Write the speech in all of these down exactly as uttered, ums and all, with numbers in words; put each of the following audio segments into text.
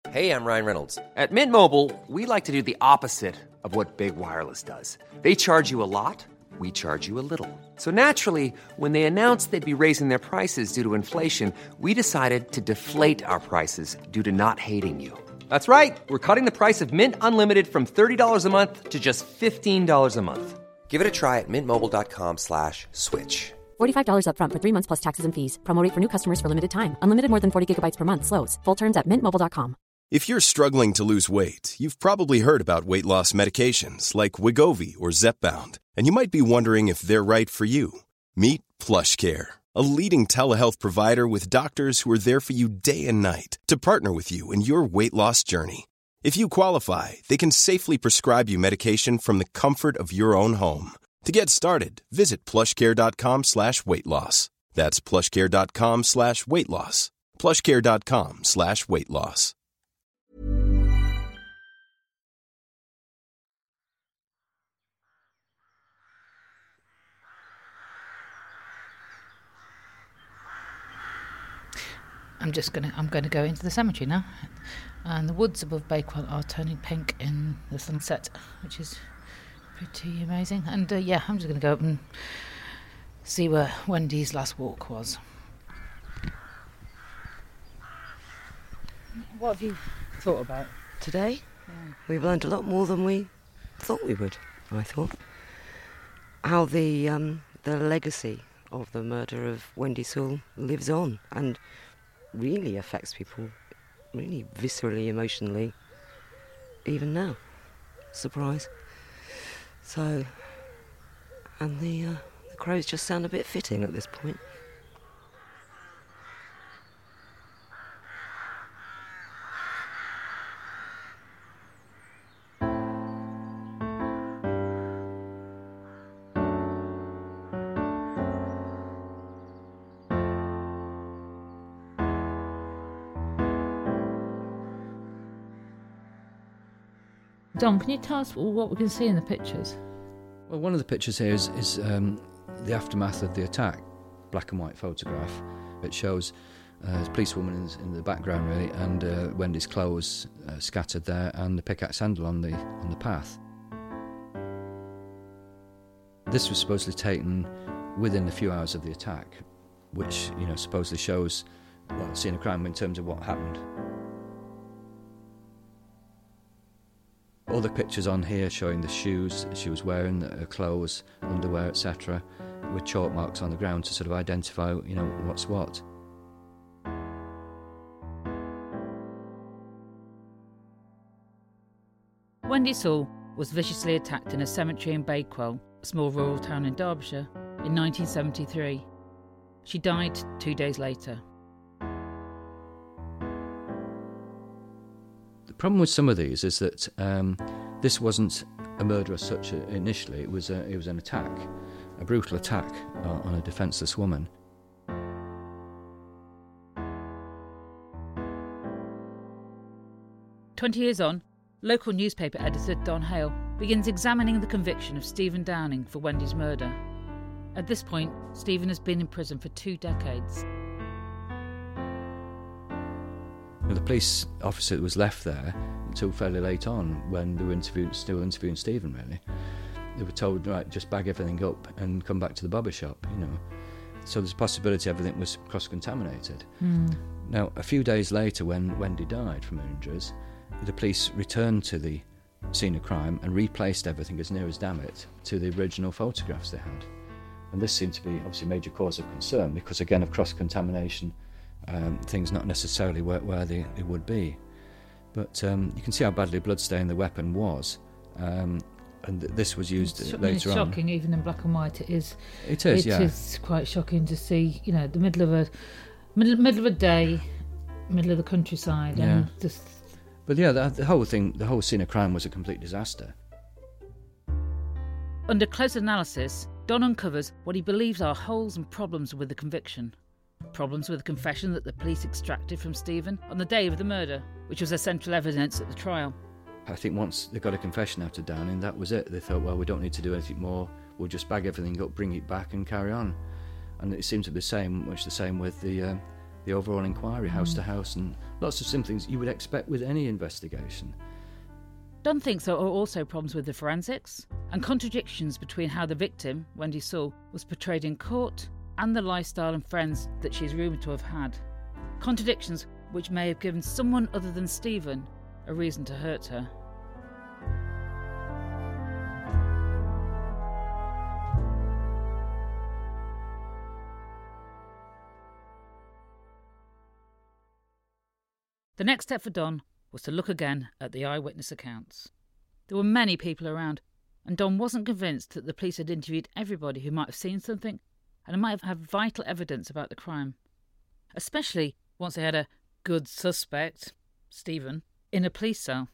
Hey, I'm Ryan Reynolds. At Mint Mobile, we like to do the opposite of what Big Wireless does. They charge you a lot, we charge you a little. So naturally, when they announced they'd be raising their prices due to inflation, we decided to deflate our prices due to not hating you. That's right. We're cutting the price of Mint Unlimited from thirty dollars a month to just fifteen dollars a month. Give it a try at mintmobile.com slash switch. forty-five dollars up front for three months plus taxes and fees. Promo rate for new customers for limited time. Unlimited more than forty gigabytes per month slows. Full terms at mint mobile dot com. If you're struggling to lose weight, you've probably heard about weight loss medications like Wegovy or Zepbound, and you might be wondering if they're right for you. Meet PlushCare, a leading telehealth provider with doctors who are there for you day and night to partner with you in your weight loss journey. If you qualify, they can safely prescribe you medication from the comfort of your own home. To get started, visit plushcare.com slash weight loss. That's plushcare.com slash weight loss. plushcare.com slash weight loss. I'm just gonna I'm gonna go into the cemetery now, and the woods above Bakewell are turning pink in the sunset, which is pretty amazing. And uh, yeah, I'm just gonna go up and see where Wendy's last walk was. What have you thought about Today? Yeah. We've learned a lot more than we thought we would, I thought. How the um, the legacy of the murder of Wendy Sewell lives on and really affects people really viscerally, emotionally, even now. Surprise. So, and the, uh, the crows just sound a bit fitting at this point. Don, can you tell us what we can see in the pictures? Well, one of the pictures here is, is um, the aftermath of the attack, black and white photograph. It shows uh, a policewoman in, in the background, really, and uh, Wendy's clothes uh, scattered there, and the pickaxe handle on the on the path. This was supposedly taken within a few hours of the attack, which, you know, supposedly shows, well, scene of crime in terms of what happened. All the pictures on here showing the shoes that she was wearing, her clothes, underwear, et cetera, with chalk marks on the ground to sort of identify, you know, what's what. Wendy Sewell was viciously attacked in a cemetery in Bakewell, a small rural town in Derbyshire, in nineteen seventy-three. She died two days later. The problem with some of these is that um, this wasn't a murder as such initially. It was a, it was an attack, a brutal attack uh, on a defenceless woman. Twenty years on, local newspaper editor Don Hale begins examining the conviction of Stephen Downing for Wendy's murder. At this point, Stephen has been in prison for two decades. The police officer that was left there until fairly late on, when they were interviewing, still interviewing Stephen, really, they were told, right, just bag everything up and come back to the barber shop, you know. So there's a possibility everything was cross-contaminated. Mm. Now, a few days later, when Wendy died from her injuries, the police returned to the scene of crime and replaced everything as near as damn it to the original photographs they had. And this seemed to be obviously a major cause of concern because, again, of cross-contamination, Um, things not necessarily where, where they, they would be. But um, you can see how badly bloodstained the weapon was, um, and th- this was used it's, later it's on. It's shocking, even in black and white. It is. It is, it yeah. It is quite shocking to see, you know, the middle of a middle, middle of a day, middle of the countryside, yeah. and just. But yeah, the, the whole thing, the whole scene of crime was a complete disaster. Under close analysis, Don uncovers what he believes are holes and problems with the conviction. Problems with the confession that the police extracted from Stephen on the day of the murder, which was essential evidence at the trial. I think once they got a confession out of Downing, that was it. They thought, well, we don't need to do anything more. We'll just bag everything up, bring it back and carry on. And it seemed to be the same, much the same with the uh, the overall inquiry, house to house, and lots of simple things you would expect with any investigation. Dunn thinks there are also problems with the forensics and contradictions between how the victim, Wendy Sewell, was portrayed in court and the lifestyle and friends that she is rumoured to have had. Contradictions which may have given someone other than Stephen a reason to hurt her. The next step for Don was to look again at the eyewitness accounts. There were many people around, and Don wasn't convinced that the police had interviewed everybody who might have seen something and might have had vital evidence about the crime, especially once they had a good suspect, Stephen, in a police cell.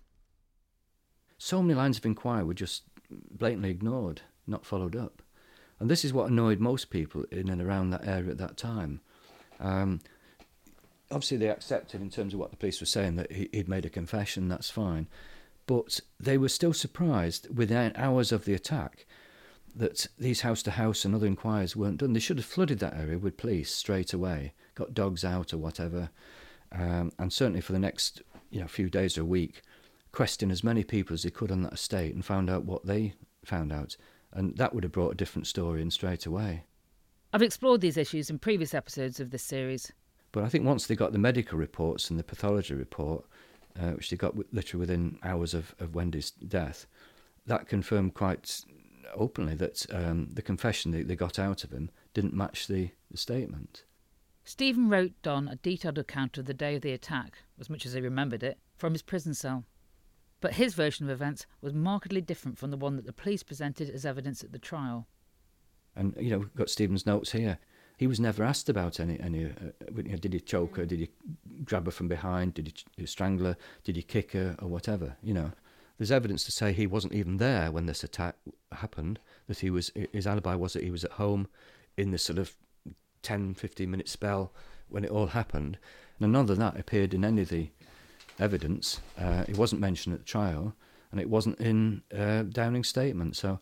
So many lines of inquiry were just blatantly ignored, not followed up. And this is what annoyed most people in and around that area at that time. Um, obviously they accepted in terms of what the police were saying that he, he'd made a confession, that's fine. But they were still surprised within hours of the attack that these house-to-house and other inquiries weren't done. They should have flooded that area with police straight away, got dogs out or whatever, um, and certainly for the next you know few days or a week, questioned as many people as they could on that estate and found out what they found out. And that would have brought a different story in straight away. I've explored these issues in previous episodes of this series. But I think once they got the medical reports and the pathology report, uh, which they got w- literally within hours of, of Wendy's death, that confirmed quite openly that um, the confession that they got out of him didn't match the, the statement. Stephen wrote Don a detailed account of the day of the attack, as much as he remembered it, from his prison cell. But his version of events was markedly different from the one that the police presented as evidence at the trial. And, you know, we've got Stephen's notes here. He was never asked about any, any uh, you know, did he choke her, did he grab her from behind, did he, he strangle her, did he kick her, or whatever, you know. There's evidence to say he wasn't even there when this attack happened, that he was, his alibi was that he was at home in this sort of ten, fifteen minute spell when it all happened. And none of that appeared in any of the evidence. Uh, it wasn't mentioned at the trial, and it wasn't in uh, Downing's statement. So,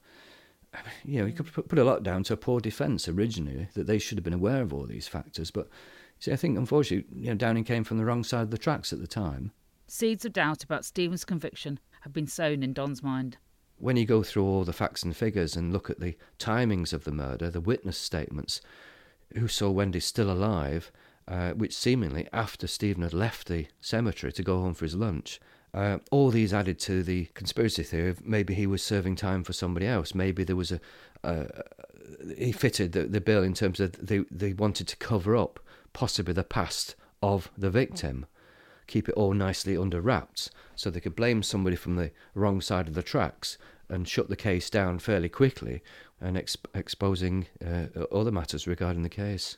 you know, you could put a lot down to a poor defence originally, that they should have been aware of all these factors. But, see, I think, unfortunately, you know, Downing came from the wrong side of the tracks at the time. Seeds of doubt about Stephen's conviction have been sown in Don's mind. When you go through all the facts and figures and look at the timings of the murder, the witness statements, who saw Wendy still alive, uh, which seemingly after Stephen had left the cemetery to go home for his lunch, uh, all these added to the conspiracy theory of maybe he was serving time for somebody else. Maybe there was a... Uh, he fitted the, the bill in terms of they, they wanted to cover up possibly the past of the victim, keep it all nicely under wraps, so they could blame somebody from the wrong side of the tracks and shut the case down fairly quickly, and exp- exposing uh, other matters regarding the case.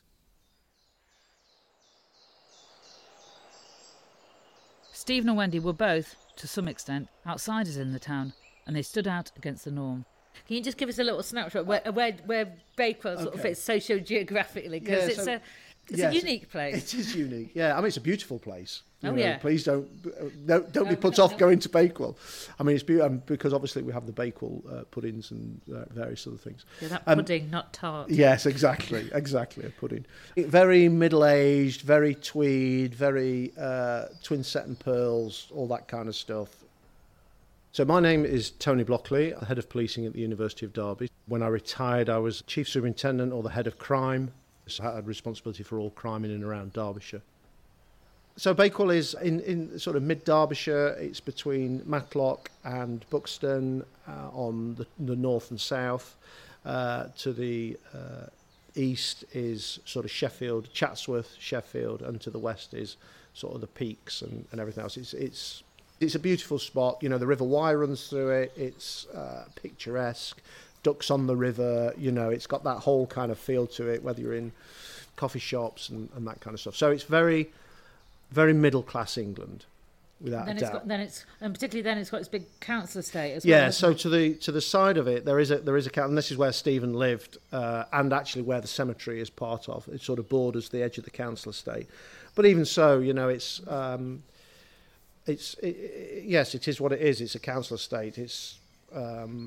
Stephen and Wendy were both, to some extent, outsiders in the town, and they stood out against the norm. Can you just give us a little snapshot where where, where Bakewell sort okay. of fits socio-geographically? Because yeah, it's so, a it's yes, a unique place. It is unique. Yeah, I mean it's a beautiful place. You oh know, yeah. Please don't don't, don't no, be put no, off no. going to Bakewell. I mean it's beautiful um, because obviously we have the Bakewell uh, puddings and uh, various other things. Yeah, that um, pudding, not tart. Yes, exactly, exactly a pudding. Very middle-aged, very tweed, very uh, twin set and pearls, all that kind of stuff. So my name is Tony Blockley, head of policing at the University of Derby. When I retired, I was chief superintendent or the head of crime. So I had responsibility for all crime in and around Derbyshire. So Bakewell is in, in sort of mid-Derbyshire. It's between Matlock and Buxton uh, on the, the north and south. Uh, to the uh, east is sort of Sheffield, Chatsworth, Sheffield, and to the west is sort of the peaks and, and everything else. It's it's it's a beautiful spot. You know, the River Wye runs through it. It's uh, picturesque. Ducks on the river. You know, it's got that whole kind of feel to it, whether you're in coffee shops and, and that kind of stuff. So it's very, very middle-class England, without then a it's doubt. got, then it's and particularly then it's got its big council estate as yeah, well. so to the to the side of it, there is a there is a council, and this is where Stephen lived, uh, and actually where the cemetery is part of. It sort of borders the edge of the council estate. But even so, you know, it's um, it's it, it, yes, it is what it is. It's a council estate. It's um,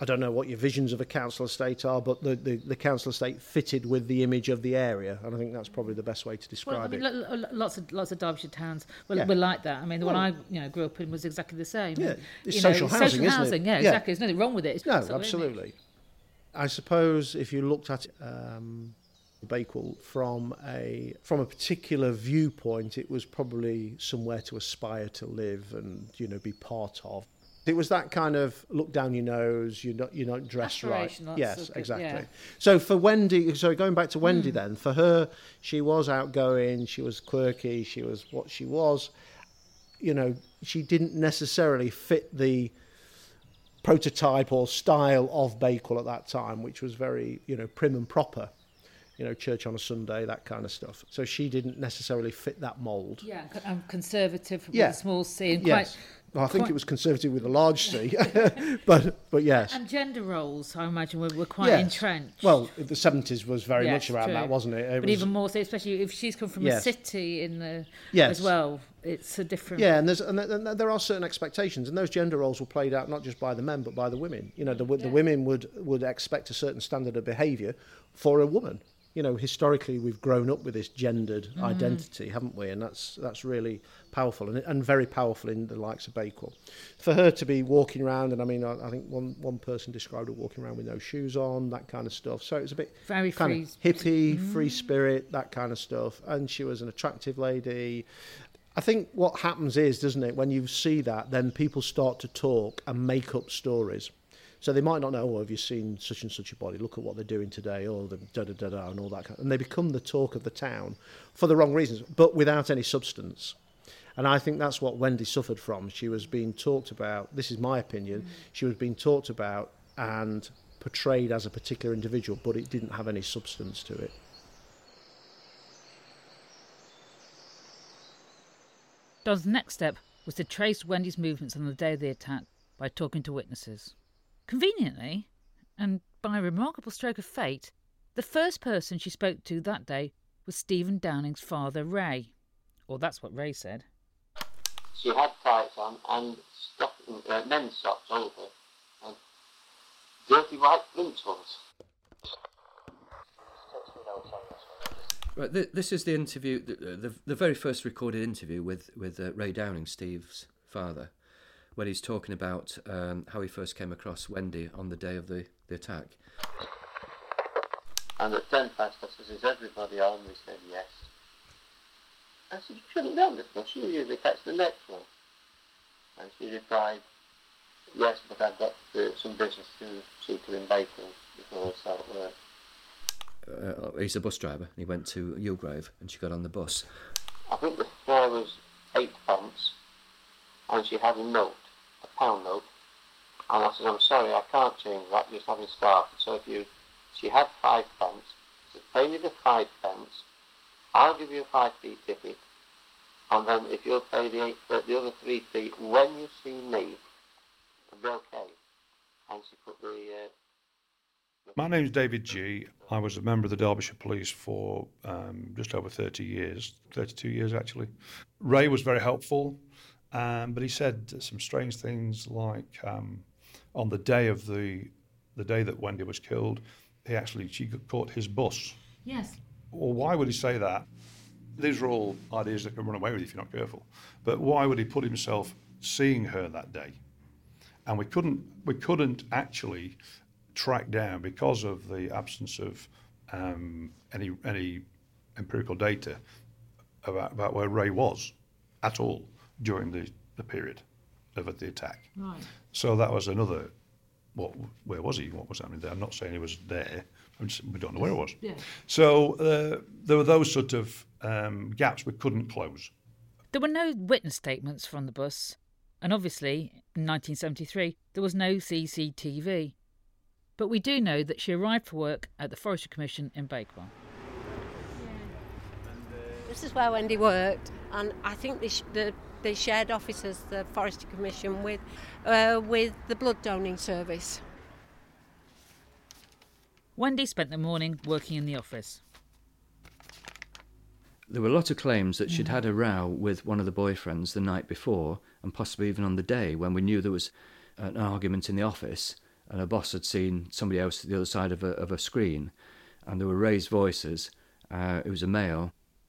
I don't know what your visions of a council estate are, but the, the, the council estate fitted with the image of the area, and I think that's probably the best way to describe well, I mean, it. lo- lo- lots of lots of Derbyshire towns were, Yeah. were like that. I mean, the Well, one I you know grew up in was exactly the same. Yeah, it's You social know, housing, social isn't it? housing, yeah, Yeah. exactly. There's nothing wrong with it. It's No, sort of absolutely. image. I suppose if you looked at um, Bakewell from a from a particular viewpoint, it was probably somewhere to aspire to live and you know be part of. It was that kind of look down your nose, you're not you're not dressed right. Aspirational, Yes, that's a good- exactly. yeah. So for Wendy, so going back to Wendy Mm. then, for her, she was outgoing, she was quirky, she was what she was. You know, she didn't necessarily fit the prototype or style of Bakewell at that time, which was very, you know, prim and proper. You know, church on a Sunday, that kind of stuff. So she didn't necessarily fit that mould. Yeah, I'm conservative Yeah. with a small c and quite. Yes. Well, I think quite- it was conservative with a large C, but but yes. And gender roles, I imagine, were, were quite Yes. entrenched. Well, the seventies was very Yes, much around true. that, wasn't it? It but was, even more so, especially if she's come from a Yes. city in the Yes. as well, it's a different. Yeah, and there's and there- and there are certain expectations, and those gender roles were played out not just by the men but by the women. You know, the the women would would expect a certain standard of behaviour for a woman. You know, historically we've grown up with this gendered Mm. identity, haven't we? And that's that's really powerful and and very powerful in the likes of Bakewell. For her to be walking around, and I mean, I, I think one one person described her walking around with no shoes on, that kind of stuff. So it was a bit Very kind free. of hippie, free spirit, that kind of stuff. And she was an attractive lady. I think what happens is, doesn't it, when you see that, then people start to talk and make up stories. So they might not know, oh, have you seen such and such a body? Look at what they're doing today, or the da-da-da-da and all that kind of, and they become the talk of the town for the wrong reasons, but without any substance. And I think that's what Wendy suffered from. She was being talked about, this is my opinion, mm. she was being talked about and portrayed as a particular individual, but it didn't have any substance to it. Don's next step was to trace Wendy's movements on the day of the attack by talking to witnesses. Conveniently, and by a remarkable stroke of fate, the first person she spoke to that day was Stephen Downing's father, Ray. Or that's what Ray said. She had tights on and stocking, uh, men's socks over, and dirty white boots ones. Right, th- this is the interview, the, the, the very first recorded interview with, with uh, Ray Downing, Steve's father, when he's talking about um, how he first came across Wendy on the day of the, the attack. And at ten past, I says, is everybody on? We said yes. I said, you shouldn't be on this bus, you usually catch the next one. And she replied, yes, but I've got uh, some business to see to in Bakewell before I start work. Uh, he's a bus driver. He went to Yulgrave and she got on the bus. I think the fare was eight pence, and she had a note, a pound note. And I said, I'm sorry, I can't change that, just having started. So if you, she had five pence, she said, pay me the five pence, I'll give you a five p ticket, and then if you'll pay the eight, uh, the other three p when you see me, it'll be okay. And she put the... Uh, My name's David G. I was a member of the Derbyshire Police for um, just over thirty years, thirty-two years actually. Ray was very helpful, um, but he said some strange things like um, on the day of the the day that Wendy was killed, he actually she caught his bus. Yes. Well, why would he say that? These are all ideas that can run away with you if you're not careful. But why would he put himself seeing her that day? And we couldn't we couldn't actually track down, because of the absence of um, any any empirical data about, about where Ray was at all during the, the period of the attack. Right. So that was another, what, where was he? What was happening there? I'm not saying he was there, I'm just, we don't know where it was. Yeah. So uh, there were those sort of um, gaps we couldn't close. There were no witness statements from the bus, and obviously, in nineteen seventy-three, there was no C C T V. But we do know that she arrived for work at the Forestry Commission in Bakewell. This is where Wendy worked, and I think they, sh- the, they shared offices, the Forestry Commission, with, uh, with the blood donating service. Wendy spent the morning working in the office. There were a lot of claims that she'd had a row with one of the boyfriends the night before, and possibly even on the day when we knew there was an argument in the office, and her boss had seen somebody else at the other side of a, of a screen, and there were raised voices. Uh, it was a male.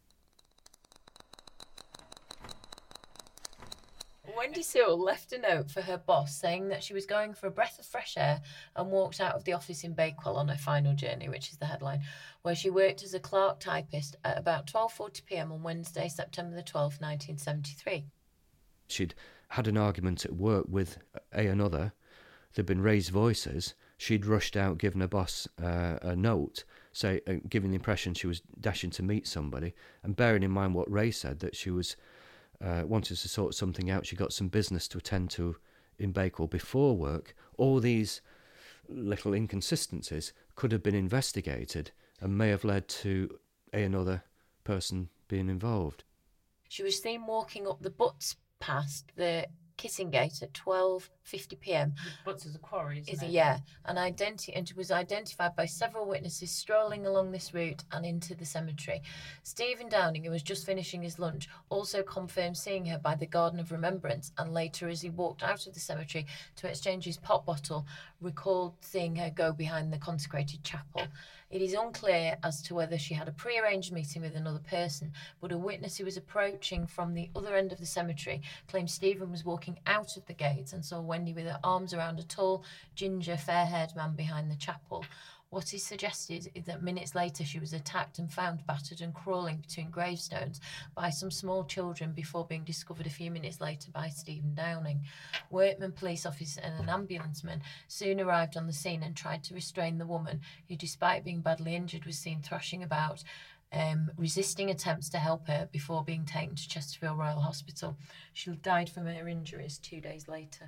Wendy Sewell left a note for her boss saying that she was going for a breath of fresh air and walked out of the office in Bakewell on her final journey, which is the headline, where she worked as a clerk typist at about twelve forty p m on Wednesday, September the twelfth, nineteen seventy-three. She'd had an argument at work with a another. There'd been raised voices. She'd rushed out, given her boss uh, a note, say, uh, giving the impression she was dashing to meet somebody, and bearing in mind what Ray said, that she was uh, wanted to sort something out. She got some business to attend to in Bakewell before work. All these little inconsistencies could have been investigated and may have led to a another person being involved. She was seen walking up the Butts past the Kissing Gate at twelve fifty p m. Butts is a quarry, isn't Is it? it? Yeah, and, identi- and was identified by several witnesses strolling along this route and into the cemetery. Stephen Downing, who was just finishing his lunch, also confirmed seeing her by the Garden of Remembrance, and later, as he walked out of the cemetery to exchange his pop bottle, recalled seeing her go behind the consecrated chapel. It is unclear as to whether she had a pre-arranged meeting with another person, but a witness who was approaching from the other end of the cemetery claimed Stephen was walking out of the gates and saw Wendy with her arms around a tall, ginger, fair-haired man behind the chapel. What is suggested is that minutes later she was attacked and found battered and crawling between gravestones by some small children before being discovered a few minutes later by Stephen Downing. Workman police officer and an ambulanceman soon arrived on the scene and tried to restrain the woman, who, despite being badly injured, was seen thrashing about, um, resisting attempts to help her before being taken to Chesterfield Royal Hospital. She died from her injuries two days later.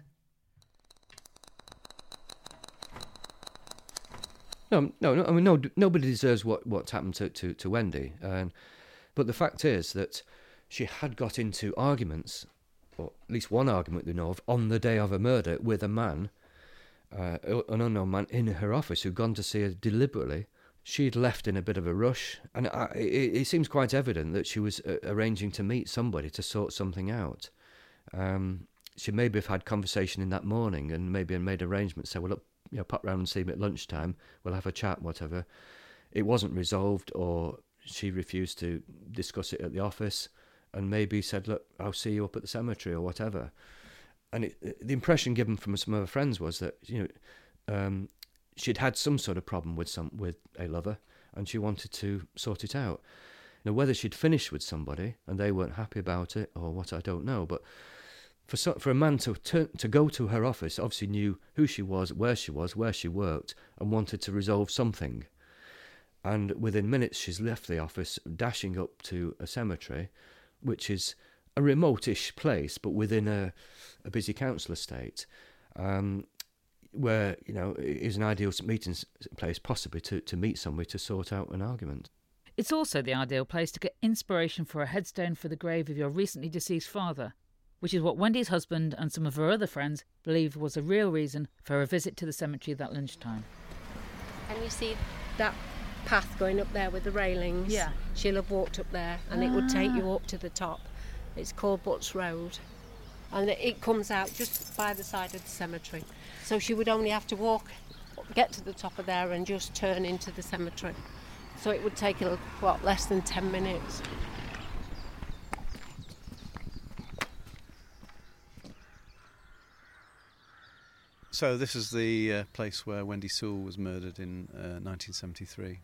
No, no, no. I mean, no. Nobody deserves what, what's happened to, to, to Wendy. Um, but the fact is that she had got into arguments, or at least one argument we know of, on the day of her murder with a man, uh, an unknown man in her office who'd gone to see her deliberately. She'd left in a bit of a rush, and I, it, it seems quite evident that she was uh, arranging to meet somebody to sort something out. Um, she maybe have had conversation in that morning and maybe made arrangements. Say, well, look, you know, pop round and see me at lunchtime, we'll have a chat, whatever. It wasn't resolved, or she refused to discuss it at the office, and maybe said, look, I'll see you up at the cemetery or whatever. And it, the impression given from some of her friends was that, you know, um, she'd had some sort of problem with some with a lover, and she wanted to sort it out. Now, whether she'd finished with somebody and they weren't happy about it or what, I don't know, but For so, for a man to turn, to go to her office, obviously knew who she was, where she was, where she worked, and wanted to resolve something. And within minutes, she's left the office, dashing up to a cemetery, which is a remote-ish place, but within a, a busy council estate, um, where, you know, is an ideal meeting place, possibly to, to meet somebody to sort out an argument. It's also the ideal place to get inspiration for a headstone for the grave of your recently deceased father, which is what Wendy's husband and some of her other friends believed was a real reason for her visit to the cemetery that lunchtime. And you see that path going up there with the railings? Yeah. She'll have walked up there, and ah. it would take you up to the top. It's called Butts Road. And it comes out just by the side of the cemetery. So she would only have to walk, get to the top of there and just turn into the cemetery. So it would take her, what, less than ten minutes. So this is the uh, place where Wendy Sewell was murdered in uh, nineteen seventy-three.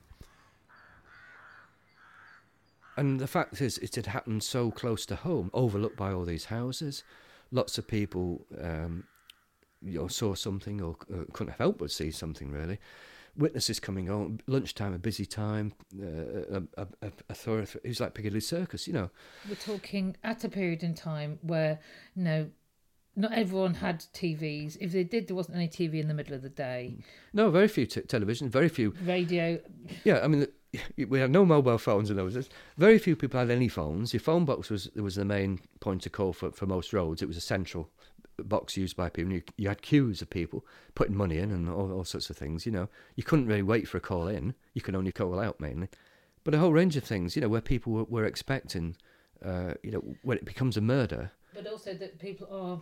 And the fact is, it had happened so close to home, overlooked by all these houses. Lots of people um, you know, saw something or uh, couldn't help but see something, really. Witnesses coming on, lunchtime, a busy time, uh, a, a, a, a thoroughfare. It was like Piccadilly Circus, you know. We're talking at a period in time where, you know, not everyone had T Vs. If they did, there wasn't any T V in the middle of the day. No, very few t- television, very few... Radio. Yeah, I mean, we had no mobile phones in those days. Very few people had any phones. Your phone box was was the main point of call for, for most roads. It was a central box used by people. You, you had queues of people putting money in and all, all sorts of things, you know. You couldn't really wait for a call in. You could only call out, mainly. But a whole range of things, you know, where people were, were expecting, uh, you know, when it becomes a murder... But also that people are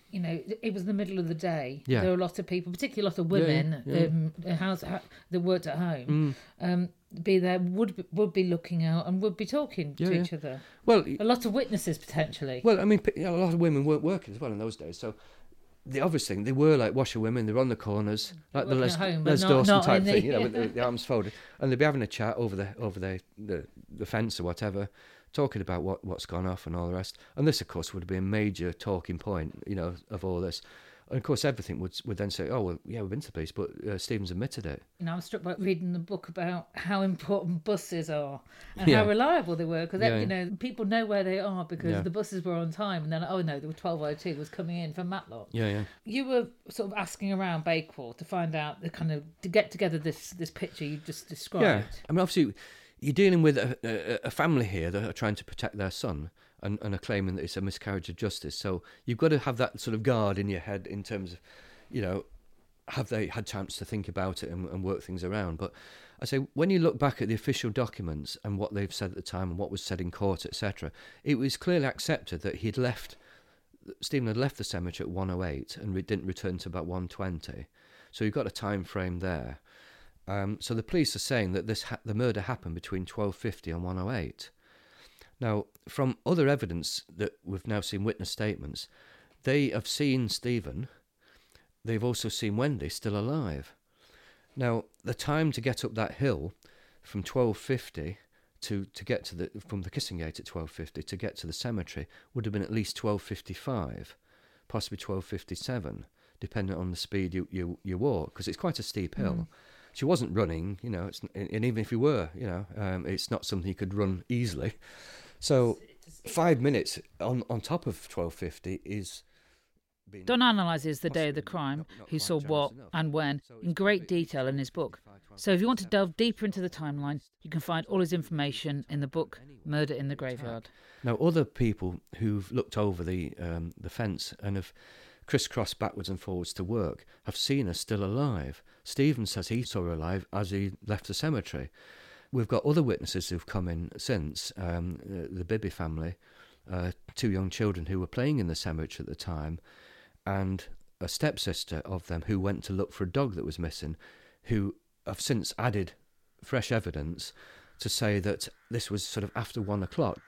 you know, it was the middle of the day. Yeah. There were a lot of people, particularly a lot of women, Yeah, yeah. Um, house, ha- that worked at home, mm. um, be there, would be, would be looking out and would be talking yeah, to yeah. each other. Well, a lot of witnesses potentially. Well, I mean, you know, a lot of women weren't working as well in those days, so the obvious thing, they were like washerwomen. They were on the corners, like Working the Les, at home, but Les not- Dawson not type in the- thing, you know, with the, the arms folded, and they'd be having a chat over the over the the, the fence or whatever, talking about what what's gone off and all the rest. And this, of course, would be a major talking point, you know, of all this. And of course, everything would would then say, "Oh, well, yeah, we've been to the police," but uh, Stephen's admitted it. You know, I was struck by reading the book about how important buses are and Yeah. how reliable they were, because Yeah. you know people know where they are because Yeah. the buses were on time, and then oh no, there were twelve oh two was coming in from Matlock. Yeah, yeah. You were sort of asking around Bakewell to find out the kind of to get together this this picture you just described. Yeah, I mean, obviously, you're dealing with a, a, a family here that are trying to protect their son and, and are claiming that it's a miscarriage of justice. So you've got to have that sort of guard in your head in terms of, you know, have they had chance to think about it and, and work things around? But I say, when you look back at the official documents and what they've said at the time and what was said in court, et cetera, it was clearly accepted that he'd left, Stephen had left the cemetery at one oh eight and re- didn't return to about one twenty. So you've got a time frame there. Um, so the police are saying that this ha- the murder happened between twelve fifty and one oh eight. Now, from other evidence that we've now seen witness statements, they have seen Stephen. They've also seen Wendy still alive. Now, the time to get up that hill from twelve fifty to, to get to the from the Kissing Gate at twelve fifty to get to the cemetery would have been at least twelve fifty-five, possibly twelve fifty-seven, depending on the speed you, you, you walk, because it's quite a steep hill. Mm. She wasn't running, you know, it's, and even if you were, you know, um, it's not something you could run easily. So five minutes on, on top of twelve fifty is... Don analyses the day of the crime, who saw what and when, in great detail in his book. So if you want to delve deeper into the timeline, you can find all his information in the book Murder in the Graveyard. Now, other people who've looked over the um, the fence and have crisscrossed backwards and forwards to work have seen her still alive. Stephen says he saw her alive as he left the cemetery. We've got other witnesses who've come in since, um, the Bibby family, uh, two young children who were playing in the cemetery at the time, and a stepsister of them who went to look for a dog that was missing, who have since added fresh evidence to say that this was sort of after one o'clock.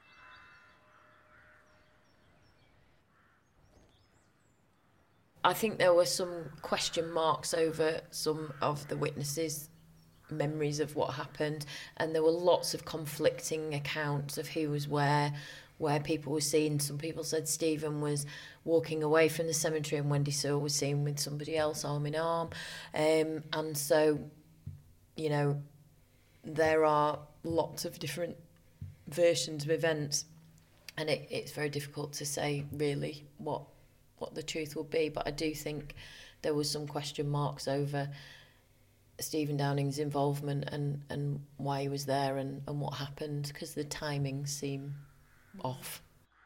I think there were some question marks over some of the witnesses' memories of what happened, and there were lots of conflicting accounts of who was where, where people were seen. Some people said Stephen was walking away from the cemetery and Wendy Sewell was seen with somebody else arm in arm. Um, and so, you know, there are lots of different versions of events, and it, it's very difficult to say really what what the truth will be. But I do think there was some question marks over Stephen Downing's involvement and, and why he was there and, and what happened, because the timings seem off.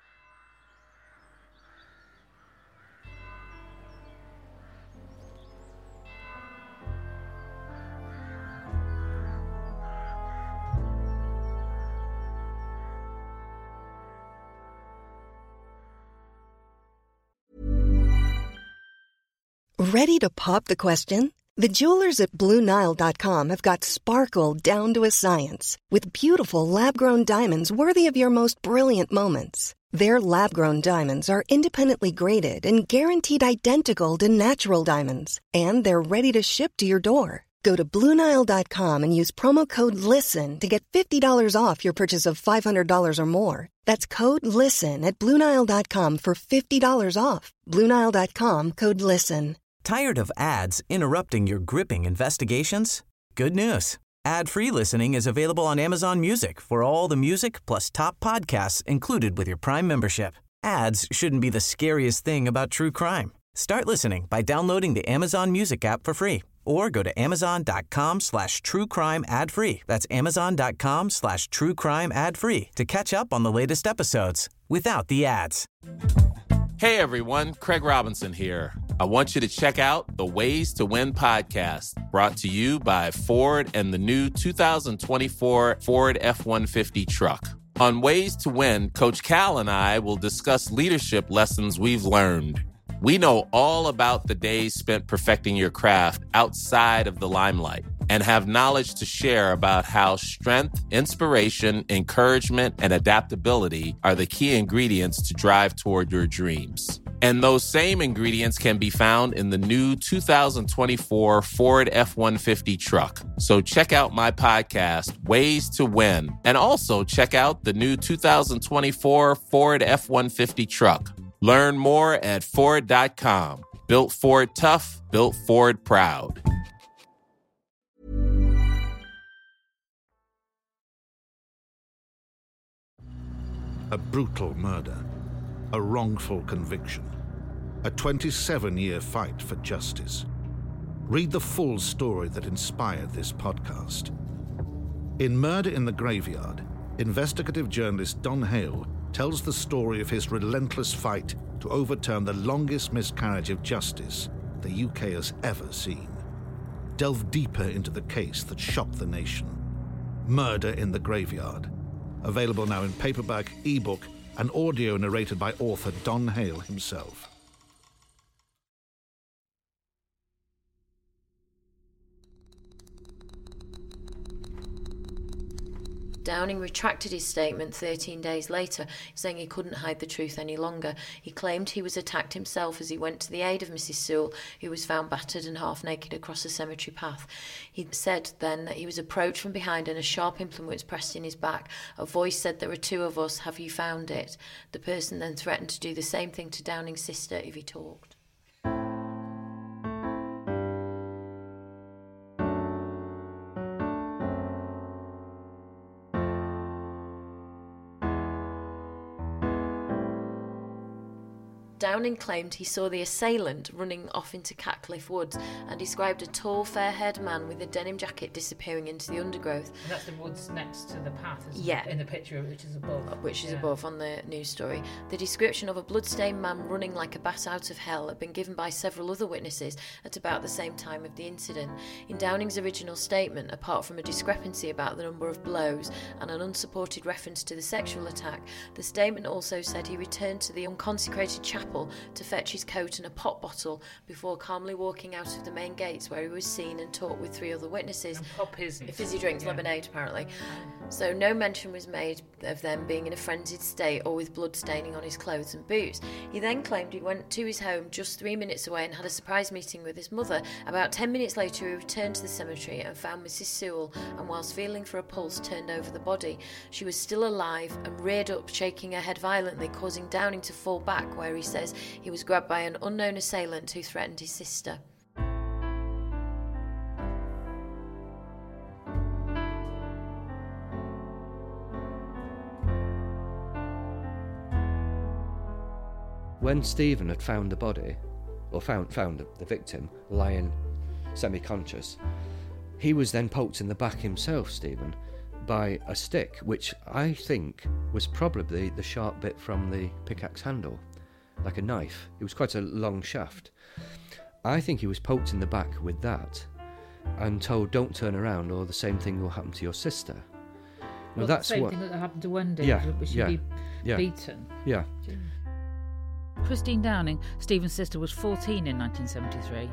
Ready to pop the question? The jewelers at Blue Nile dot com have got sparkle down to a science with beautiful lab-grown diamonds worthy of your most brilliant moments. Their lab-grown diamonds are independently graded and guaranteed identical to natural diamonds, and they're ready to ship to your door. Go to Blue Nile dot com and use promo code LISTEN to get fifty dollars off your purchase of five hundred dollars or more. That's code LISTEN at Blue Nile dot com for fifty dollars off. Blue Nile dot com, code LISTEN. Tired of ads interrupting your gripping investigations? Good news. Ad-free listening is available on Amazon Music for all the music plus top podcasts included with your Prime membership. Ads shouldn't be the scariest thing about true crime. Start listening by downloading the Amazon Music app for free or go to amazon.com slash true crime ad free. That's amazon.com slash true crime ad free to catch up on the latest episodes without the ads. Hey everyone, Craig Robinson here. I want you to check out the Ways to Win podcast, brought to you by Ford and the new two thousand twenty-four Ford F one fifty truck. On Ways to Win, Coach Cal and I will discuss leadership lessons we've learned. We know all about the days spent perfecting your craft outside of the limelight and have knowledge to share about how strength, inspiration, encouragement, and adaptability are the key ingredients to drive toward your dreams. And those same ingredients can be found in the new two thousand twenty-four Ford F one fifty truck. So check out my podcast, Ways to Win, and also check out the new two thousand twenty-four Ford F one fifty truck. Learn more at Ford dot com. Built Ford tough, built Ford proud. A brutal murder, a wrongful conviction, a twenty-seven-year fight for justice. Read the full story that inspired this podcast. In Murder in the Graveyard, investigative journalist Don Hale tells the story of his relentless fight to overturn the longest miscarriage of justice the U K has ever seen. Delve deeper into the case that shocked the nation. Murder in the Graveyard. Available now in paperback, ebook, and audio narrated by author Don Hale himself. Downing retracted his statement thirteen days later, saying he couldn't hide the truth any longer. He claimed he was attacked himself as he went to the aid of Missus Sewell, who was found battered and half naked across a cemetery path. He said then that he was approached from behind and a sharp implement was pressed in his back. A voice said, "There are two of us, have you found it?" The person then threatened to do the same thing to Downing's sister if he talked. Downing claimed he saw the assailant running off into Catcliffe Woods and described a tall, fair-haired man with a denim jacket disappearing into the undergrowth. And that's the woods next to the path, isn't Yeah. it? In the picture, which is above. Which is Yeah. above on the news story. The description of a bloodstained man running like a bat out of hell had been given by several other witnesses at about the same time of the incident. In Downing's original statement, apart from a discrepancy about the number of blows and an unsupported reference to the sexual attack, the statement also said he returned to the unconsecrated chapel to fetch his coat and a pop bottle before calmly walking out of the main gates, where he was seen and talked with three other witnesses. And pop isn't. Fizzy drinks, Yeah. lemonade apparently. So no mention was made of them being in a frenzied state or with blood staining on his clothes and boots. He then claimed he went to his home just three minutes away and had a surprise meeting with his mother. About ten minutes later he returned to the cemetery and found Missus Sewell, and whilst feeling for a pulse turned over the body. She was still alive and reared up, shaking her head violently, causing Downing to fall back, where he says he was grabbed by an unknown assailant who threatened his sister. When Stephen had found the body, or found found the victim lying semi-conscious, he was then poked in the back himself, Stephen, by a stick, which I think was probably the sharp bit from the pickaxe handle, like a knife. It was quite a long shaft. I think he was poked in the back with that and told, "Don't turn around or the same thing will happen to your sister." Now Well, that's the same what thing that happened to Wendy, Yeah, was she yeah, be yeah. beaten? Yeah. Christine Downing, Stephen's sister, was fourteen in nineteen seventy-three.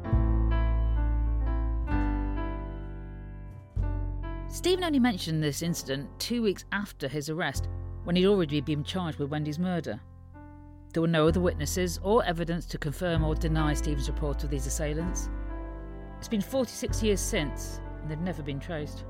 Stephen only mentioned this incident two weeks after his arrest, when he'd already been charged with Wendy's murder. There were no other witnesses or evidence to confirm or deny Stephen's report of these assailants. It's been forty-six years since, and they've never been traced.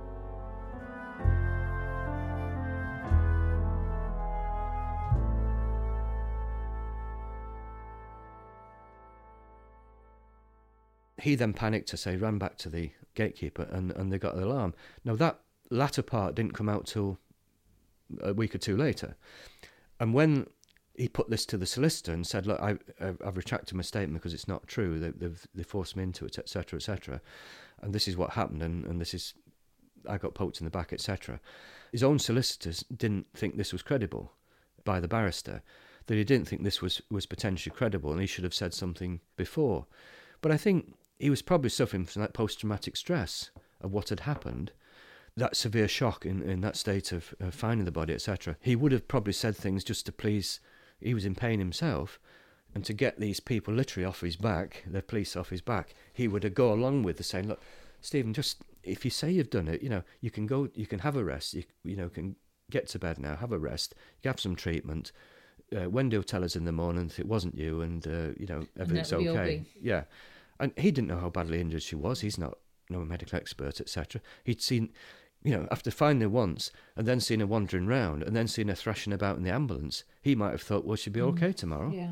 He then panicked, to say, ran back to the gatekeeper, and, and they got the alarm. Now, that latter part didn't come out till a week or two later. And when he put this to the solicitor and said, "Look, I, I've retracted my statement because it's not true. They, they've they forced me into it, et cetera, et cetera. And this is what happened, and, and this is, I got poked in the back, et cetera" His own solicitors didn't think this was credible by the barrister, that he didn't think this was, was potentially credible, and he should have said something before. But I think he was probably suffering from that post-traumatic stress of what had happened, that severe shock in, in that state of uh, finding the body, et cetera. He would have probably said things just to please, he was in pain himself, And to get these people literally off his back, the police off his back, he would go along with the saying, look, Stephen, just if you say you've done it, you know, you can go, you can have a rest, you, you know, can get to bed now, have a rest, you have some treatment. Uh, Wendy will tell us in the morning that it wasn't you, and uh, you know, everything's okay. Yeah, and he didn't know how badly injured she was. He's not no medical expert, et cetera. He'd seen, you know, after finding her once and then seeing her wandering round and then seeing her thrashing about in the ambulance, he might have thought, well, she'll be mm. okay tomorrow. Yeah.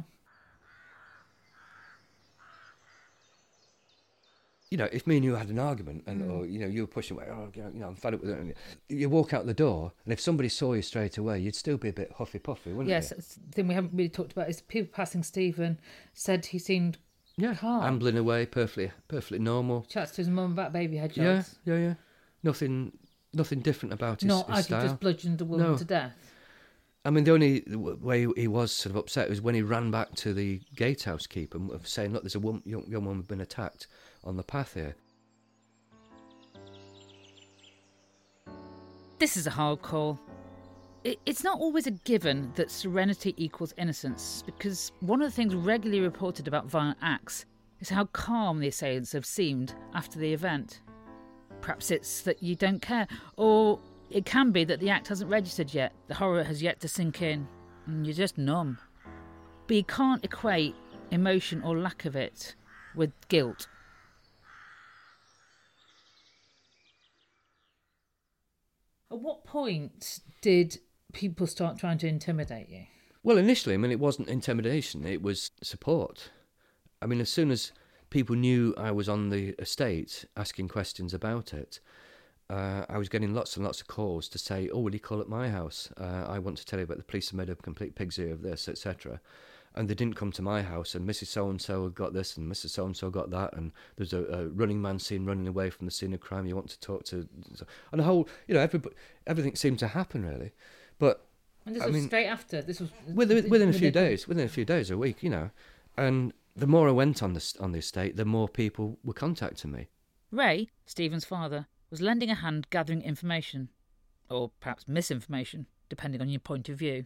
You know, if me and you had an argument, and mm. or you know, you were pushing away, oh, you know, I'm fed up with it. You walk out the door, and if somebody saw you straight away, you'd still be a bit huffy puffy, wouldn't yes, you? Yes, the thing we haven't really talked about is people passing Stephen said he seemed yeah, calm, ambling away, perfectly, perfectly normal. Chats to his mum about baby head yeah, jobs. Yeah, yeah, nothing, nothing different about his, Not his as style. he just bludgeoned a woman no. to death. I mean, the only way he was sort of upset was when he ran back to the gatehouse keeper and saying, "Look, there's a woman, young, young woman been attacked on the path here." This is a hard call. It's not always a given that serenity equals innocence, because one of the things regularly reported about violent acts is how calm the assailants have seemed after the event. Perhaps it's that you don't care, or it can be that the act hasn't registered yet, the horror has yet to sink in, and you're just numb. But you can't equate emotion or lack of it with guilt. At what point did people start trying to intimidate you? Well, initially, I mean, it wasn't intimidation, it was support. I mean, as soon as people knew I was on the estate asking questions about it, uh, I was getting lots and lots of calls to say, oh, will you call at my house? Uh, I want to tell you about the police have made a complete pig's ear of this, et cetera. And they didn't come to my house, and Missus So-and-so got this, and Missus So-and-so got that, and there's a, a running man seen running away from the scene of crime, you want to talk to... And the whole, you know, everybody, everything seemed to happen, really. But, and this I was mean, straight after? This was... Within, within a few days, within a few days, a week, you know. And the more I went on the, on the estate, the more people were contacting me. Ray, Stephen's father, was lending a hand gathering information, or perhaps misinformation, depending on your point of view.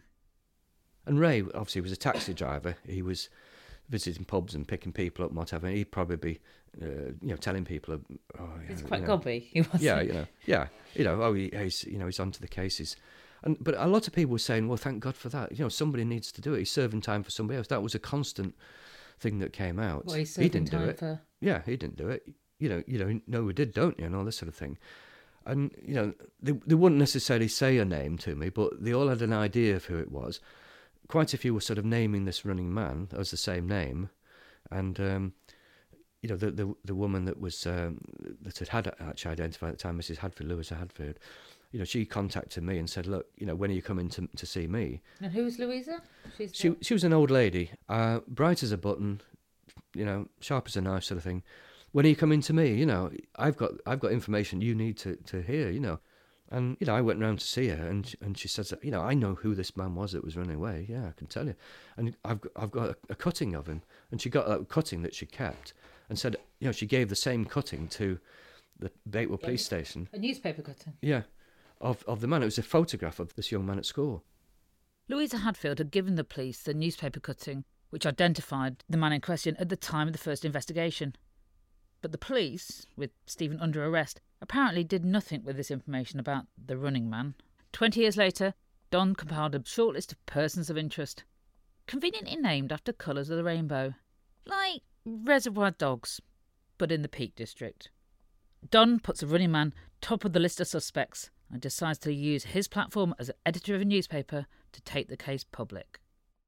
And Ray, obviously, was a taxi driver. He was visiting pubs and picking people up and whatever. And he'd probably be, uh, you know, telling people. Oh, he's yeah, quite you know, gobby. He was. Yeah, you know, yeah, you know. Oh, he, he's, you know, he's onto the cases. And but a lot of people were saying, well, thank God for that. You know, somebody needs to do it. He's serving time for somebody else. That was a constant thing that came out. Well, he's he didn't time do it. For... Yeah, he didn't do it. You know, you know, no, we did, don't you? And all this sort of thing. And you know, they they wouldn't necessarily say a name to me, but they all had an idea of who it was. Quite a few were sort of naming this running man as the same name, and um, you know the, the the woman that was um, that had had actually identified at the time, Missus Hadfield, Louisa Hadfield. You know, she contacted me and said, "Look, you know, when are you coming to to see me?" And who was Louisa? She's she the... she was an old lady, uh, bright as a button, you know, sharp as a knife, sort of thing. When are you coming to me? You know, I've got I've got information you need to, to hear. You know. And, you know, I went round to see her, and and she says, you know, I know who this man was that was running away. Yeah, I can tell you. And I've got, I've got a, a cutting of him. And she got that cutting that she kept and said, you know, she gave the same cutting to the Bakewell Police Station. A newspaper cutting? Yeah, of, of the man. It was a photograph of this young man at school. Louisa Hadfield had given the police the newspaper cutting, which identified the man in question at the time of the first investigation. But the police, with Stephen under arrest, apparently did nothing with this information about the running man. Twenty years later, Don compiled a short list of persons of interest, conveniently named after colours of the rainbow, like Reservoir Dogs, but in the Peak District. Don puts the running man top of the list of suspects and decides to use his platform as an editor of a newspaper to take the case public.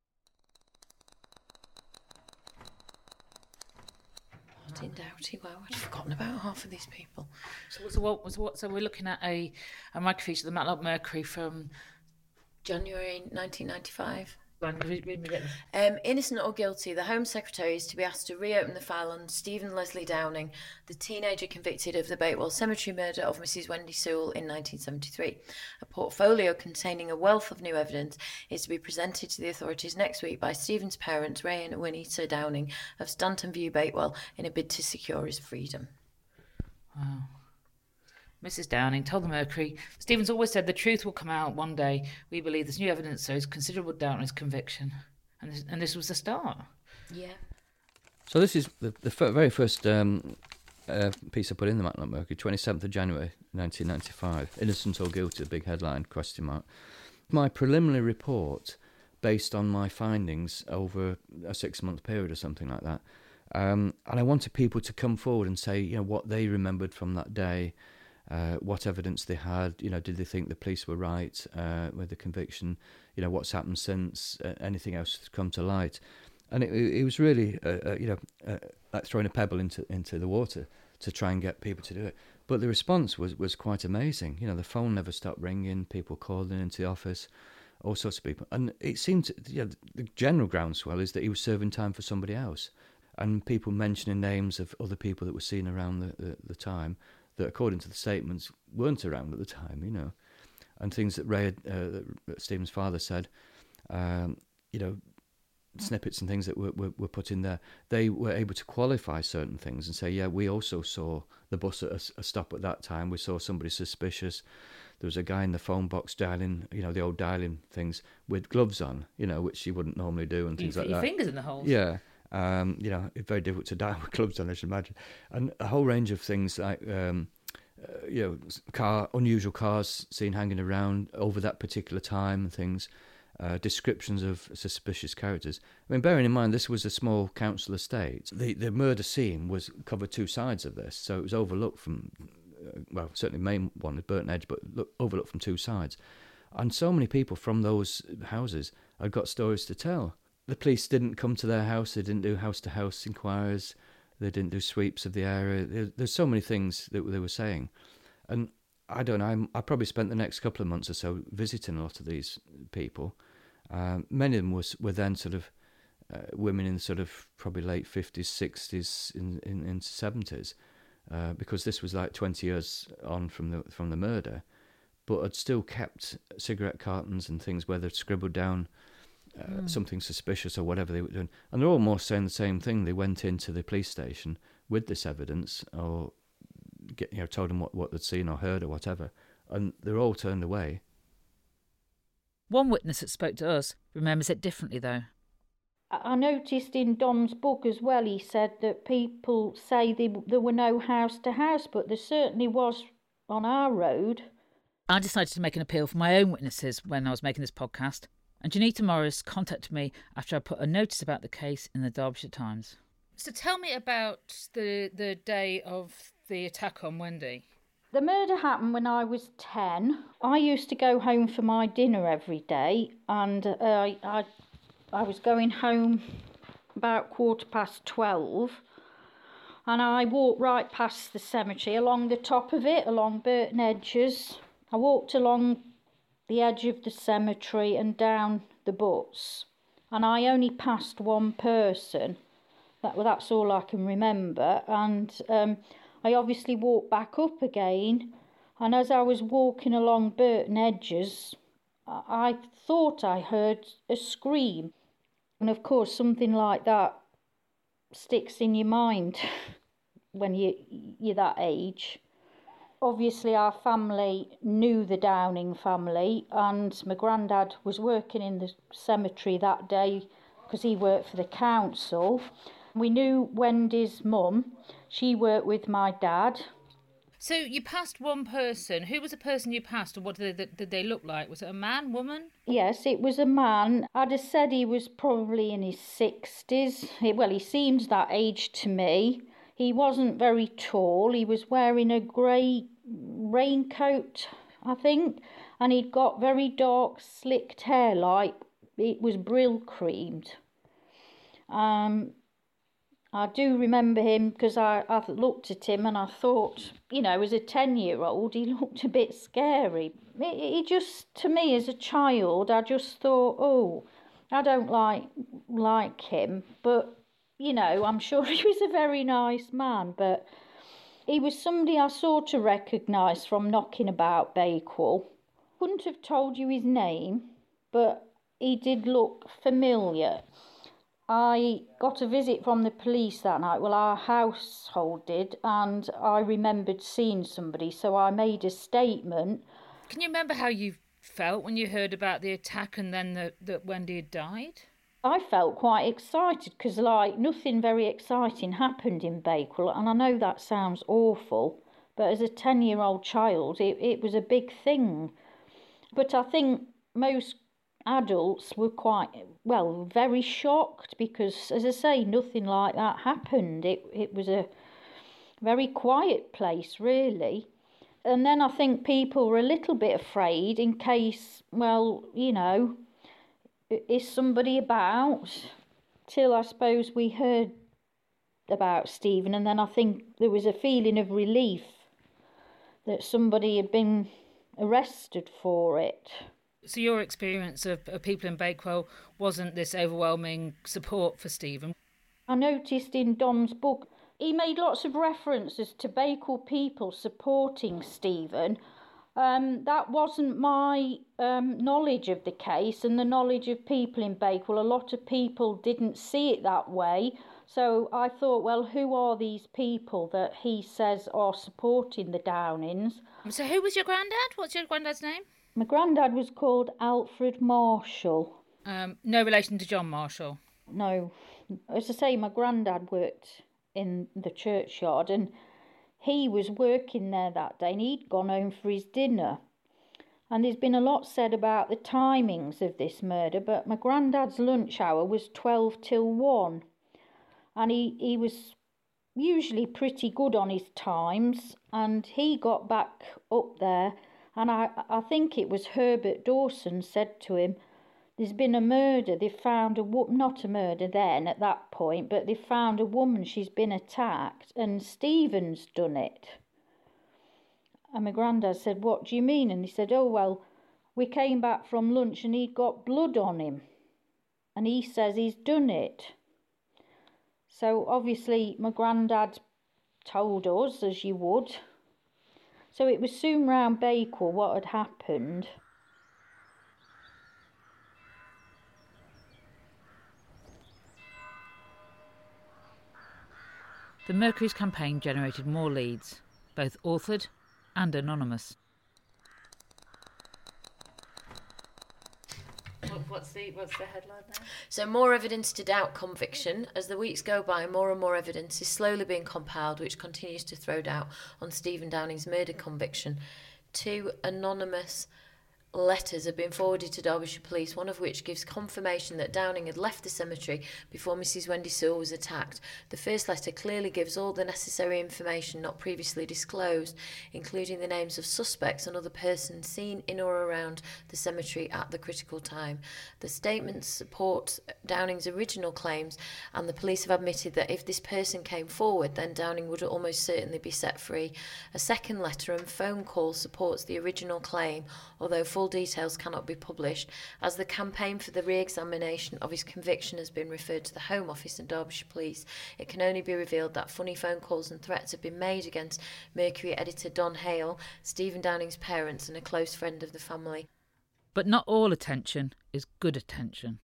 Martin Doughty, wow, I'd forgotten about half of these people. So, so, what, so, what, so we're looking at a, a microfiche of the Matlock Mercury from January nineteen ninety-five. Um, innocent or guilty, the Home Secretary is to be asked to reopen the file on Stephen Leslie Downing, the teenager convicted of the Bakewell Cemetery murder of Missus Wendy Sewell in nineteen seventy-three. A portfolio containing a wealth of new evidence is to be presented to the authorities next week by Stephen's parents, Ray and Winnie Downing of Stanton View, Bakewell, in a bid to secure his freedom. Wow. Missus Downing told the Mercury, Stephen's always said the truth will come out one day. We believe there's new evidence shows considerable doubt in his conviction. And this, and this was the start. Yeah. So this is the, the f- very first um, uh, piece I put in the Matlock Mercury, twenty-seventh of January nineteen ninety-five. Innocent or guilty, big headline, question mark. My preliminary report, based on my findings over a six-month period or something like that. Um, and I wanted people to come forward and say, you know, what they remembered from that day, uh, what evidence they had, you know, did they think the police were right uh, with the conviction, you know, what's happened since, uh, anything else that's come to light. And it, it was really, uh, uh, you know, uh, like throwing a pebble into into the water to try and get people to do it. But the response was, was quite amazing. You know, the phone never stopped ringing, people calling into the office, all sorts of people. And it seemed, to, you know, the general groundswell is that he was serving time for somebody else. And people mentioning names of other people that were seen around the, the, the time that, according to the statements, weren't around at the time, you know. And things that Ray, had, uh, that Stephen's father said, um, you know, snippets and things that were, were, were put in there, they were able to qualify certain things and say, yeah, we also saw the bus at a, a stop at that time. We saw somebody suspicious. There was a guy in the phone box dialing, you know, the old dialing things with gloves on, you know, which you wouldn't normally do and things you like your that. Your fingers in the holes. Yeah. Um, you know, it's very difficult to dial with gloves on, I should imagine. And a whole range of things like, um, uh, you know, car, unusual cars seen hanging around over that particular time and things. Uh, descriptions of suspicious characters. I mean, bearing in mind this was a small council estate, the the murder scene was covered two sides of this, so it was overlooked from, uh, well, certainly the main one is Burton Edge, but look, overlooked from two sides. And so many people from those houses had got stories to tell. The police didn't come to their house, they didn't do house-to-house inquiries, they didn't do sweeps of the area. There, there's so many things that they were saying. And I don't know, I'm, I probably spent the next couple of months or so visiting a lot of these people. Um, many of them was, were then sort of uh, women in sort of probably late fifties, sixties, in, in, into seventies, uh, because this was like twenty years on from the from the murder, but had still kept cigarette cartons and things where they'd scribbled down uh, mm. something suspicious or whatever they were doing. And they're almost saying the same thing. They went into the police station with this evidence or get, you know, told them what, what they'd seen or heard or whatever, and they're all turned away. One witness that spoke to us remembers it differently, though. I noticed in Don's book as well, he said that people say they, there were no house-to-house, but there certainly was on our road. I decided to make an appeal for my own witnesses when I was making this podcast, and Janita Morris contacted me after I put a notice about the case in the Derbyshire Times. So tell me about the the day of the attack on Wendy. The murder happened when I was ten. I used to go home for my dinner every day, and uh, I, I was going home about quarter past twelve, and I walked right past the cemetery, along the top of it, along Burton Edges. I walked along the edge of the cemetery and down the butts, and I only passed one person. That, well, that's all I can remember, and Um, I obviously walked back up again, and as I was walking along Burton Edges, I thought I heard a scream. And of course, something like that sticks in your mind when you, you're that age. Obviously, our family knew the Downing family, and my granddad was working in the cemetery that day because he worked for the council. We knew Wendy's mum. She worked with my dad. So you passed one person. Who was the person you passed, or what did they, did they look like? Was it a man, woman? Yes, it was a man. I'd have said he was probably in his sixties. Well, he seemed that age to me. He wasn't very tall. He was wearing a grey raincoat, I think, and he'd got very dark, slicked hair, like it was Brill creamed. Um... I do remember him because I, I looked at him and I thought, you know, as a ten-year-old, he looked a bit scary. He, he just, to me as a child, I just thought, oh, I don't like like him. But, you know, I'm sure he was a very nice man. But he was somebody I sort of recognised from knocking about Bakewell. Couldn't have told you his name, but he did look familiar. I got a visit from the police that night, well, our household did, and I remembered seeing somebody, so I made a statement. Can you remember how you felt when you heard about the attack and then the, that Wendy had died? I felt quite excited because, like, nothing very exciting happened in Bakewell, and I know that sounds awful, but as a ten-year-old child, it, it was a big thing. But I think most adults were quite, well, very shocked because, as I say, nothing like that happened. It, it was a very quiet place, really. And then I think people were a little bit afraid in case, well, you know, is somebody about? Till I suppose we heard about Stephen, and then I think there was a feeling of relief that somebody had been arrested for it. So your experience of, of people in Bakewell wasn't this overwhelming support for Stephen? I noticed in Don's book, he made lots of references to Bakewell people supporting Stephen. Um, that wasn't my um, knowledge of the case and the knowledge of people in Bakewell. A lot of people didn't see it that way. So I thought, well, who are these people that he says are supporting the Downings? So who was your granddad? What's your granddad's name? My granddad was called Alfred Marshall. Um, no relation to John Marshall? No. As I say, my granddad worked in the churchyard and he was working there that day and he'd gone home for his dinner. And there's been a lot said about the timings of this murder, but my granddad's lunch hour was twelve till one. And he, he was usually pretty good on his times, and he got back up there, and I, I think it was Herbert Dawson said to him, there's been a murder, they found a woman, not a murder then at that point, but they found a woman, she's been attacked, and Stephen's done it. And my granddad said, what do you mean? And he said, oh, well, we came back from lunch and he'd got blood on him, and he says he's done it. So obviously my granddad told us, as you would. So it was soon round Bakewell what had happened. The Mercury's campaign generated more leads, both authored and anonymous. What's the what's the headline now? So more evidence to doubt conviction. As the weeks go by, more and more evidence is slowly being compiled, which continues to throw doubt on Stephen Downing's murder conviction. Two anonymous letters have been forwarded to Derbyshire Police, one of which gives confirmation that Downing had left the cemetery before Missus Wendy Sewell was attacked. The first letter clearly gives all the necessary information not previously disclosed, including the names of suspects and other persons seen in or around the cemetery at the critical time. The statements support Downing's original claims, and the police have admitted that if this person came forward, then Downing would almost certainly be set free. A second letter and phone call supports the original claim, although full details cannot be published. As the campaign for the re-examination of his conviction has been referred to the Home Office and Derbyshire Police, it can only be revealed that funny phone calls and threats have been made against Mercury editor Don Hale, Stephen Downing's parents and a close friend of the family. But not all attention is good attention.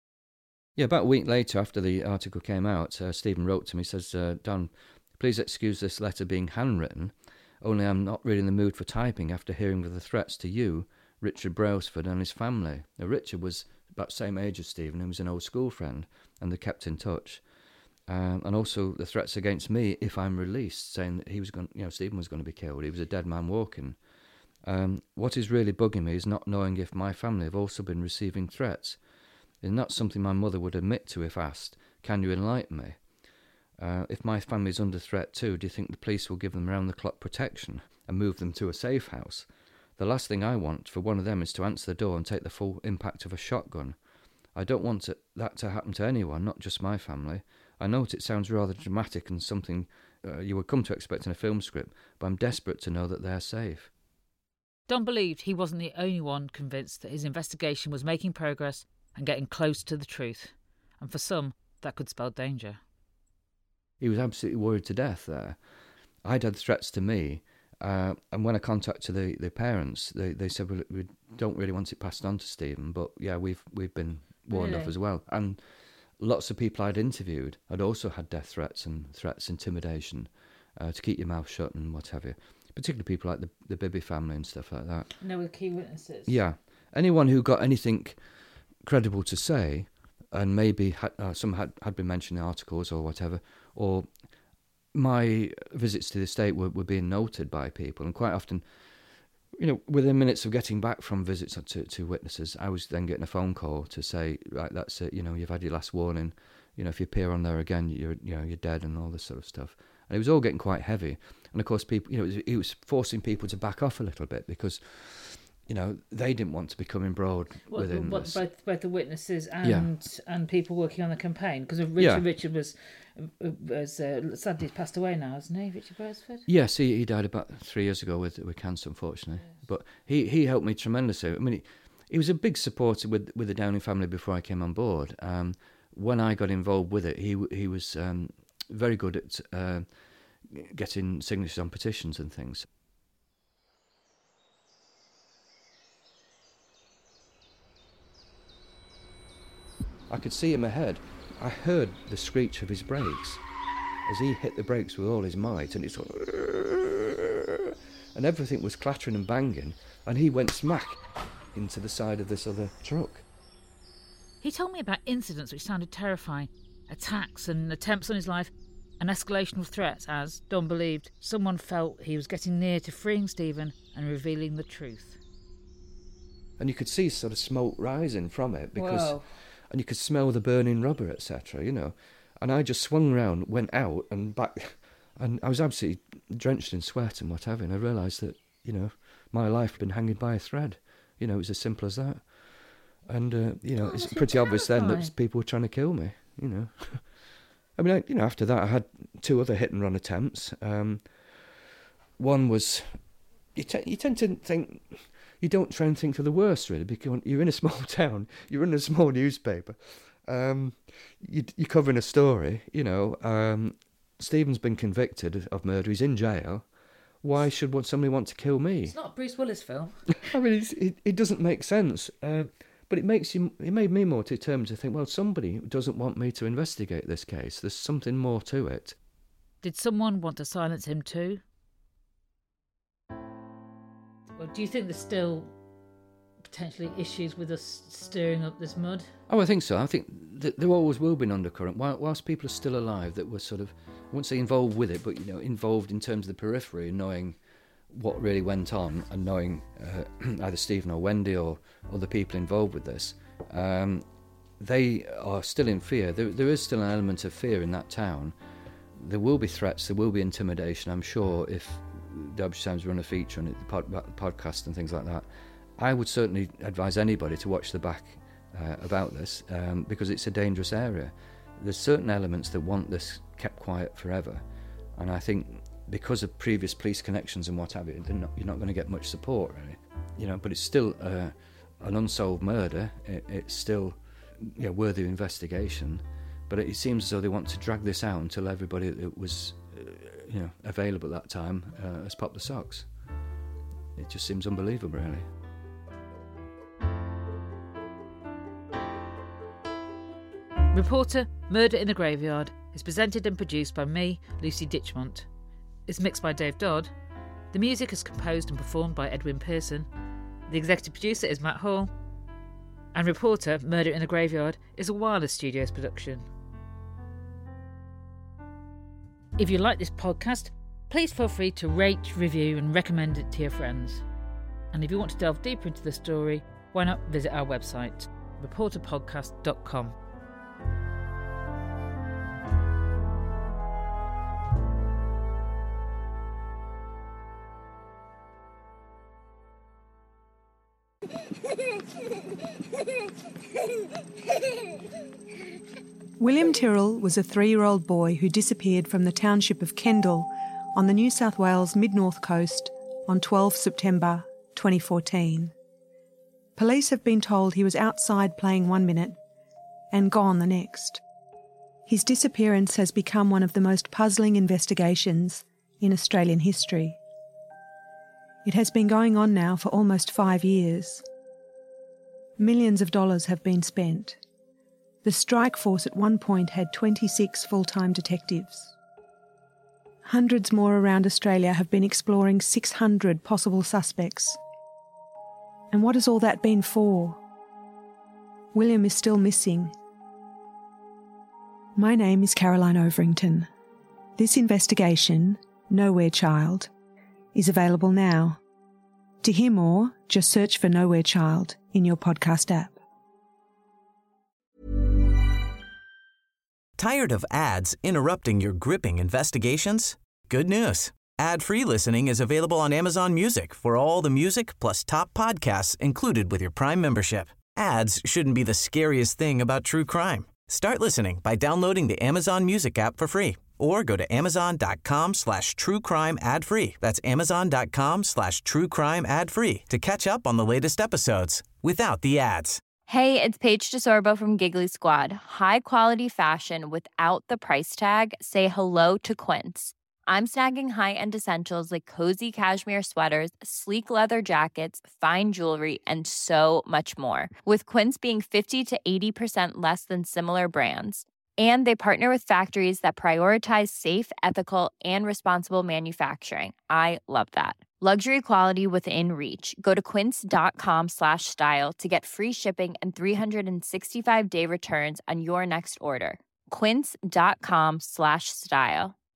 Yeah, about a week later after the article came out, uh, Stephen wrote to me, says, uh, Don, please excuse this letter being handwritten, only I'm not really in the mood for typing after hearing of the threats to you, Richard Brailsford and his family. Now, Richard was about the same age as Stephen, who was an old school friend, and they kept in touch. Um, and also the threats against me if I'm released, saying that he was going, you know, Stephen was going to be killed. He was a dead man walking. Um, what is really bugging me is not knowing if my family have also been receiving threats. It's not something my mother would admit to if asked. Can you enlighten me? Uh, if my family is under threat too, do you think the police will give them round-the-clock protection and move them to a safe house? The last thing I want for one of them is to answer the door and take the full impact of a shotgun. I don't want to, that to happen to anyone, not just my family. I know it sounds rather dramatic and something uh, you would come to expect in a film script, but I'm desperate to know that they're safe. Don believed he wasn't the only one convinced that his investigation was making progress and getting close to the truth. And for some, that could spell danger. He was absolutely worried to death there. I'd had threats to me. Uh, and when I contacted the, the parents, they, they said, well, we don't really want it passed on to Stephen, but yeah, we've we've been warned Really? off as well. And lots of people I'd interviewed had also had death threats and threats, intimidation, uh, to keep your mouth shut and what have you. Particularly people like the, the Bibby family and stuff like that. No, with key witnesses. Yeah. Anyone who got anything credible to say and maybe had, uh, some had, had been mentioned in articles or whatever, or my visits to the estate were, were being noted by people, and quite often, you know, within minutes of getting back from visits to, to witnesses, I was then getting a phone call to say, right, that's it, you know, you've had your last warning, you know, if you appear on there again, you're, you know, you're dead, and all this sort of stuff. And it was all getting quite heavy. And of course, people, you know, it was, it was forcing people to back off a little bit because, you know, they didn't want to become embroiled what, within what, this. Both, both the witnesses and Yeah. and people working on the campaign. Because Richard, Yeah. Richard was, was uh, sadly passed away now, hasn't he, Richard Brailsford? Yes, he, he died about three years ago with with cancer, unfortunately. Yes. But he, he helped me tremendously. I mean, he, he was a big supporter with with the Downing family before I came on board. Um, when I got involved with it, he he was um, very good at uh, getting signatures on petitions and things. I could see him ahead. I heard the screech of his brakes as he hit the brakes with all his might, and it's and everything was clattering and banging, and he went smack into the side of this other truck. He told me about incidents which sounded terrifying, attacks and attempts on his life, an escalation of threats as, Don believed, someone felt he was getting near to freeing Stephen and revealing the truth. And you could see sort of smoke rising from it because, Whoa. and you could smell the burning rubber, et cetera. You know, and I just swung round, went out and back, and I was absolutely drenched in sweat and whatever. And I realised that, you know, my life had been hanging by a thread. You know, it was as simple as that. And uh, you know, Oh, it's that's pretty obvious then terrifying. that people were trying to kill me. You know, I mean, I, you know, after that I had two other hit and run attempts. Um, one was, you, te- you tend to think. You don't try and think for the worst, really, because you're in a small town, you're in a small newspaper, um, you, you're covering a story, you know, um, Stephen's been convicted of murder, he's in jail, why should somebody want to kill me? It's not a Bruce Willis film. I mean, it's, it, it doesn't make sense, uh, but it makes you, it made me more determined to think, well, somebody doesn't want me to investigate this case, there's something more to it. Did someone want to silence him too? Or do you think there's still potentially issues with us stirring up this mud? Oh, I think so. I think that there always will be an undercurrent. While, whilst people are still alive that were sort of, I wouldn't say involved with it, but, you know, involved in terms of the periphery and knowing what really went on and knowing uh, either Stephen or Wendy or other people involved with this, um, they are still in fear. There, there is still an element of fear in that town. There will be threats, there will be intimidation, I'm sure, if Derbyshire Times run a feature on it, the pod, podcast and things like that. I would certainly advise anybody to watch the back uh, about this um, because it's a dangerous area. There's certain elements that want this kept quiet forever, and I think because of previous police connections and what have you, not, you're not going to get much support, really. You know, but it's still uh, an unsolved murder. It, it's still, you know, worthy of investigation. But it seems as though they want to drag this out until everybody that was, uh, you know, available at that time uh, has popped the socks. It just seems unbelievable, really. Reporter Murder in the Graveyard is presented and produced by me, Lucy Ditchmont. It's mixed by Dave Dodd. The music is composed and performed by Edwin Pearson. The executive producer is Matt Hall. And Reporter Murder in the Graveyard is a Wireless Studios production. If you like this podcast, please feel free to rate, review and recommend it to your friends. And if you want to delve deeper into the story, why not visit our website, reporter podcast dot com. William Tyrrell was a three-year-old boy who disappeared from the township of Kendall on the New South Wales mid-north coast on the twelfth of September twenty fourteen. Police have been told he was outside playing one minute and gone the next. His disappearance has become one of the most puzzling investigations in Australian history. It has been going on now for almost five years. Millions of dollars have been spent. The strike force at one point had twenty-six full-time detectives. Hundreds more around Australia have been exploring six hundred possible suspects. And what has all that been for? William is still missing, My name is Caroline Overington. This investigation, Nowhere Child, is available now. To hear more, just search for Nowhere Child in your podcast app. Tired of ads interrupting your gripping investigations? Good news. Ad-free listening is available on Amazon Music for all the music plus top podcasts included with your Prime membership. Ads shouldn't be the scariest thing about true crime. Start listening by downloading the Amazon Music app for free or go to amazon.com slash true crime ad free. That's amazon.com slash true crime ad free to catch up on the latest episodes without the ads. Hey, it's Paige DeSorbo from Giggly Squad. High quality fashion without the price tag. Say hello to Quince. I'm snagging high-end essentials like cozy cashmere sweaters, sleek leather jackets, fine jewelry, and so much more. With Quince being fifty to eighty percent less than similar brands. And they partner with factories that prioritize safe, ethical, and responsible manufacturing. I love that. Luxury quality within reach. Go to quince.com slash style to get free shipping and three sixty-five day returns on your next order. Quince.com slash style.